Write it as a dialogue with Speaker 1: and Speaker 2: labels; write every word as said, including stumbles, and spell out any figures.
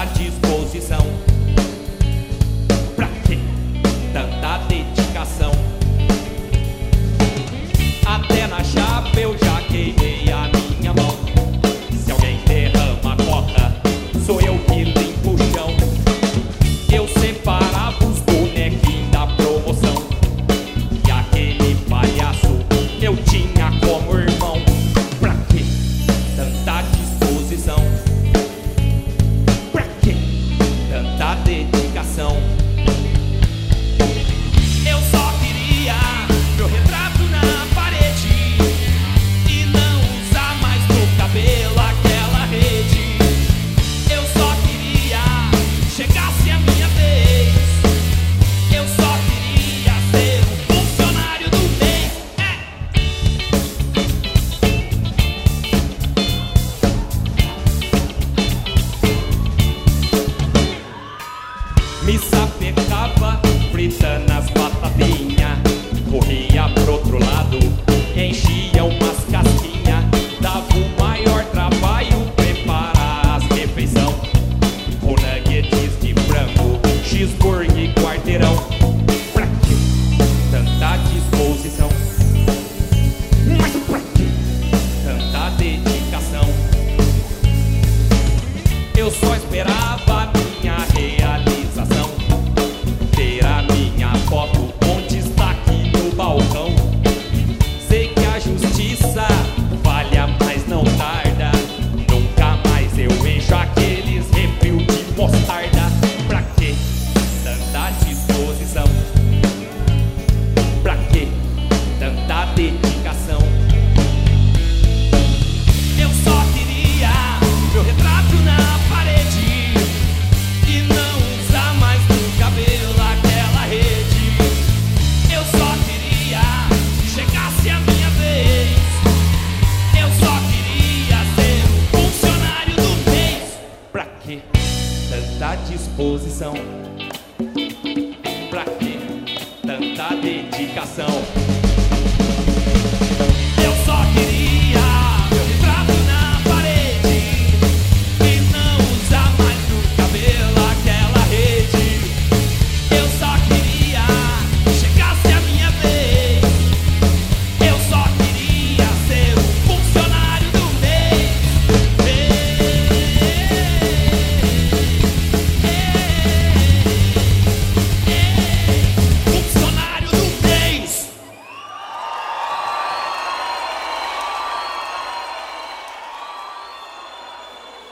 Speaker 1: tanta disposição? Pra que tanta dedicação? Até na chapa eu já queimei a minha mão. Se alguém derrama coca, sou eu que limpo o chão. Eu separava os bonequinhos da promoção, e aquele palhaço eu tinha como irmão. Pra que tanta disposição? Pra que tanta dedicação? Eu só queria meu retrato na parede e não usar mais no cabelo aquela rede. Eu só queria chegasse a minha vez. Eu só queria ser o funcionário do mês. É. Me sapecava fritando as batatinhas, corria pro outro lado, enchia umas casquinhas. Dava o maior trabalho preparar as refeições, com nuggets de frango, cheeseburger e quarteirão. Pra que tanta disposição? Mas pra que tanta dedicação? Eu só esperava a minha realização, ter a minha foto onde está aqui no balcão. Sei que a justiça falha, mas não tarda. Nunca mais eu encho aqueles refil de mostarda. Pra que tanta disposição? Pra que tanta dedicação? Eu só queria meu retrato na parede e não usar mais no cabelo aquela rede. Eu só queria chegasse a minha vez. Eu só queria ser o funcionário do mês. Pra que tanta disposição? Pra que tanta dedicação?